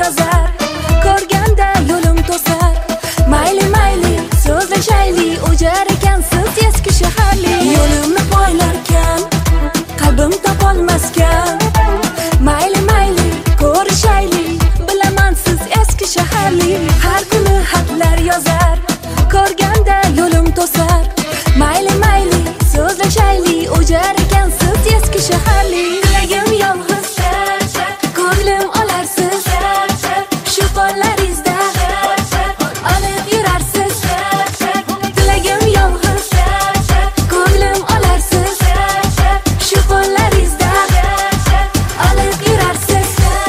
yozar, ko'rganda yo'lim to'sar. Mayli mayli so'zlashayli, o'jar ekansiz eski shaharli. Yo'limni poylarkan, qalbim topolmaskan. Mayli mayli ko'rishayli, bilaman siz eski shaharli. Har kuni xatlar yozar, ko'rganda yo'lim to'sar. Mayli mayli so'zlashayli, o'jar ekansiz eski shaharli. Tilagim yolg'iz, ko'nglim olarsiz, shu qo'llaringizda olib yurarsiz. Tilagim yolg'iz, ko'nglim olarsiz, shu qo'llaringizda olib yurarsiz.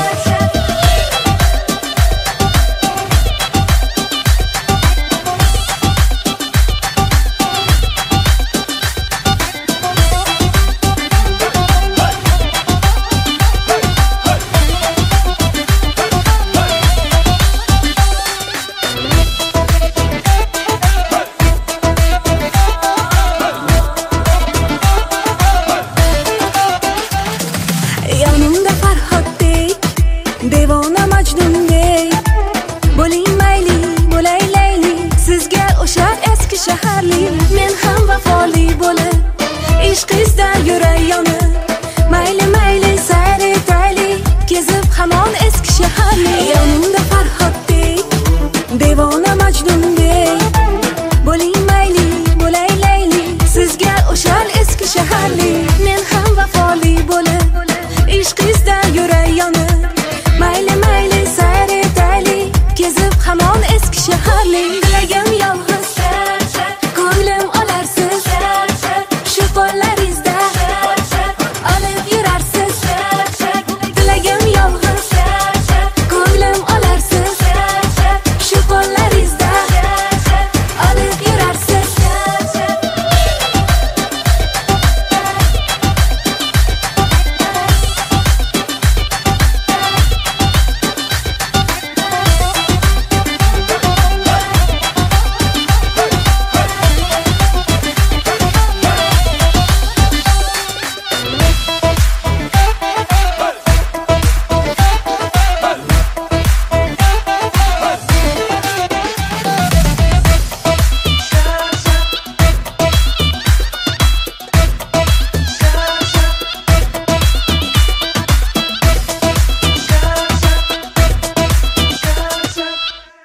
Yonimda Farhoddek, devona Majnundek, bo'ling mayli, bo'lay layli, sizga o'sha eski shaharli. Men ham vafoli bo'lib, ishqingizda yuray yonib. Mayli mayli sayr etaylik, kezib hamon eski shaharli. Yonimda Farhoddek, devona Majnundek, bo'ling mayli, bo'lay layli, sizga o'sha eski shaharli.